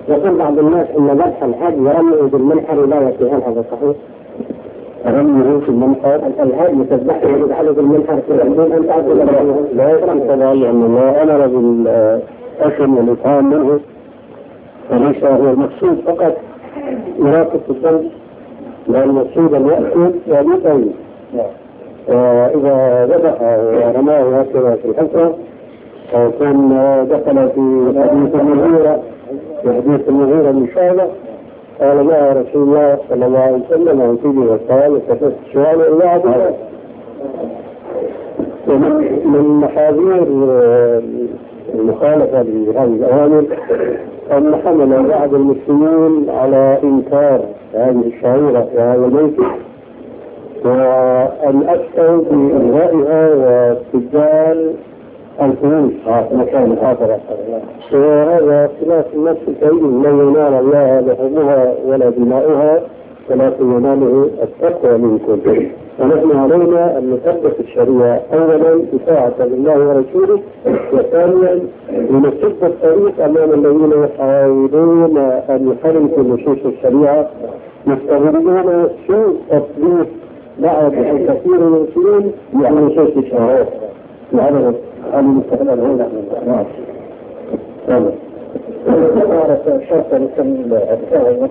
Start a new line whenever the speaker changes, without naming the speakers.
يقول بعض الناس ان ذبح الهدي ورميه بالمنحر لا يكفي، هل هذا صحيح؟
رميه في المنحر
الهدي تذبحه وتجعله في المنحر أن تعبد
لا يكفي طبعا، لأن الله أمر بالأكل والإطعام منه، وليس هو المقصود فقط إراقة الدم، لا المقصود أن يأكل ويطعم. إذا ذبح ورماه هكذا في الحفرة فيكون دخل في حديث المغيرة بن شعبة قال لها رسول الله صلى الله عليه وسلم وانتبه والسلام وكفت السؤال الله عبده. من محاذير المخالفة لهذه الأوامر أن حمل بعض المسلمين على إنكار هذه الشعيرة وهذا المنكر، وأن أفتوا بإلغائها واستبدال الفلوس مكان آخر، وهذا خلاف النفس الكريم، لا ينال الله لحمها ولا دماؤها ولكن يناله التقوى منكم. ونحن علينا أن نثبت الشريعة أولا بطاعة لله ورسوله، وثانيا لنسد الطريق أمام الذين يحاولون أن يحرموا نصوص الشريعة يستغلون سوء تطبيق بعض الكثير من المسلمين بنصوص الشريعة. هذا المستقبل هنا. نعم.